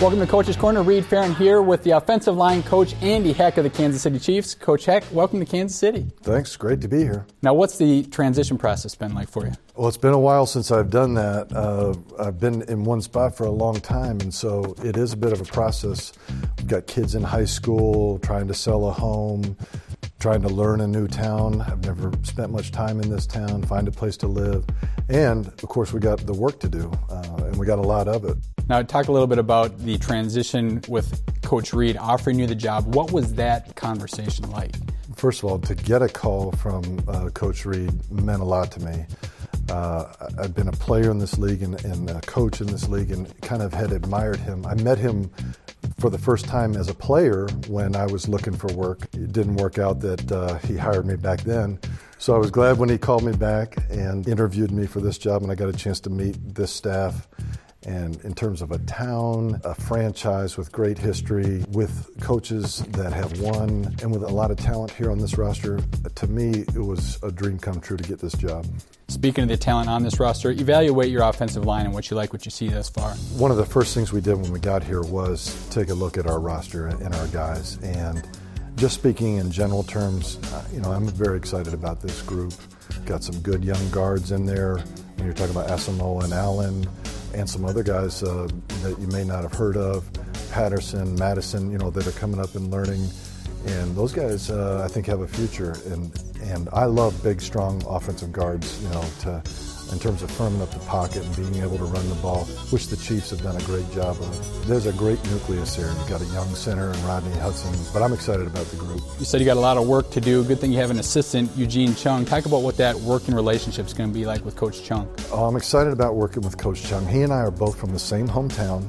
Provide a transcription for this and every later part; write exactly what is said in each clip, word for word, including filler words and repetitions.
Welcome to Coach's Corner. Reed Farron here with the offensive line coach, Andy Heck of the Kansas City Chiefs. Coach Heck, welcome to Kansas City. Thanks. Great to be here. Now, what's the transition process been like for you? Well, it's been a while since I've done that. Uh, I've been in one spot for a long time, and so it is a bit of a process. We've got kids in high school, trying to sell a home, trying to learn a new town. I've never spent much time in this town, find a place to live. And, of course, we got the work to do, uh, and we got a lot of it. Now, talk a little bit about the transition with Coach Reed offering you the job. What was that conversation like? First of all, to get a call from uh, Coach Reed meant a lot to me. Uh, I've been a player in this league and, and a coach in this league and kind of had admired him. I met him for the first time as a player when I was looking for work. It didn't work out that uh, he hired me back then. So I was glad when he called me back and interviewed me for this job, and I got a chance to meet this staff. And in terms of a town, a franchise with great history, with coaches that have won, and with a lot of talent here on this roster, to me, it was a dream come true to get this job. Speaking of the talent on this roster, evaluate your offensive line and what you like, what you see thus far. One of the first things we did when we got here was take a look at our roster and our guys. And just speaking in general terms, you know, I'm very excited about this group. Got some good young guards in there. When you're talking about Asamoah and Allen, and some other guys uh, that you may not have heard of, Patterson, Madison, you know, that are coming up and learning. And those guys, uh, I think, have a future. And and I love big, strong offensive guards, you know, to in terms of firming up the pocket and being able to run the ball, which the Chiefs have done a great job of. There's a great nucleus here. You've got a young center and Rodney Hudson, but I'm excited about the group. You said you got a lot of work to do. Good thing you have an assistant, Eugene Chung. Talk about what that working relationship is going to be like with Coach Chung. Oh, I'm excited about working with Coach Chung. He and I are both from the same hometown,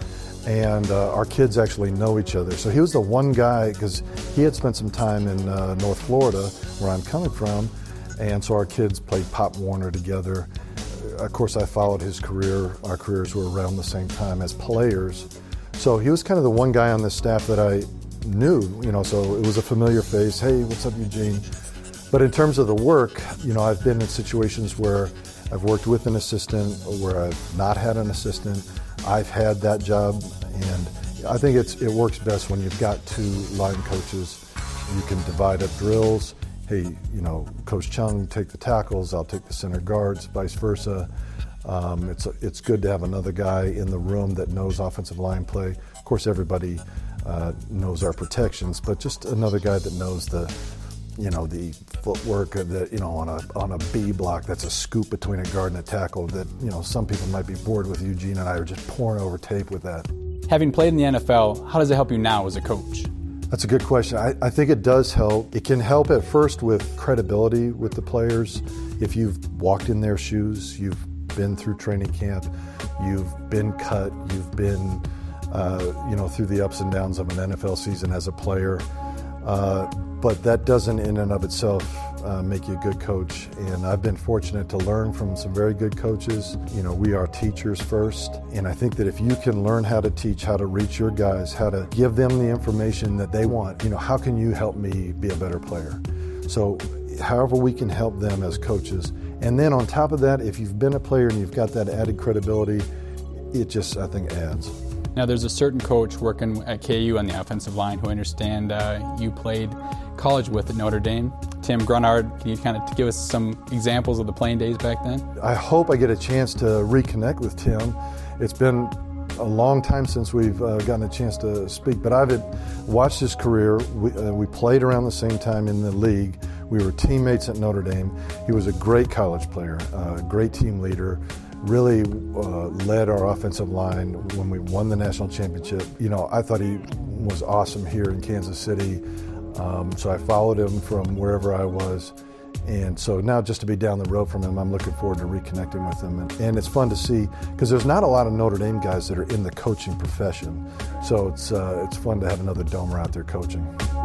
and uh, our kids actually know each other. So he was the one guy, because he had spent some time in uh, North Florida, where I'm coming from, and so our kids played Pop Warner together. Of course, I followed his career. Our careers were around the same time as players. So he was kind of the one guy on the staff that I knew, you know, so it was a familiar face. Hey, what's up, Eugene? But in terms of the work, you know, I've been in situations where I've worked with an assistant, where I've not had an assistant. I've had that job, and I think it's it works best when you've got two line coaches. You can divide up drills. Hey, you know, Coach Chung, take the tackles, I'll take the center guards, vice versa. Um, it's it's good to have another guy in the room that knows offensive line play. Of course, everybody uh, knows our protections, but just another guy that knows the, you know, the footwork that, you know, on a on a B block, that's a scoop between a guard and a tackle that, you know, some people might be bored with. Eugene and I are just pouring over tape with that. Having played in the N F L, how does it help you now as a coach? That's a good question. I, I think it does help. It can help at first with credibility with the players. If you've walked in their shoes, you've been through training camp, you've been cut, you've been, uh, you know, through the ups and downs of an N F L season as a player. Uh, but that doesn't in and of itself uh, make you a good coach. And I've been fortunate to learn from some very good coaches. You know, we are teachers first. And I think that if you can learn how to teach, how to reach your guys, how to give them the information that they want, you know, how can you help me be a better player? So however we can help them as coaches. And then on top of that, if you've been a player and you've got that added credibility, it just, I think, adds. Now, there's a certain coach working at K U on the offensive line who I understand uh, you played college with at Notre Dame. Tim Grunard, can you kind of give us some examples of the playing days back then? I hope I get a chance to reconnect with Tim. It's been a long time since we've uh, gotten a chance to speak, but I've watched his career. We, uh, we played around the same time in the league. We were teammates at Notre Dame. He was a great college player, a uh, great team leader. Really uh, led our offensive line when we won the national championship. You know, I thought he was awesome here in Kansas City, um, so I followed him from wherever I was. And so now just to be down the road from him, I'm looking forward to reconnecting with him. And, and it's fun to see, because there's not a lot of Notre Dame guys that are in the coaching profession. So it's, uh, it's fun to have another Domer out there coaching.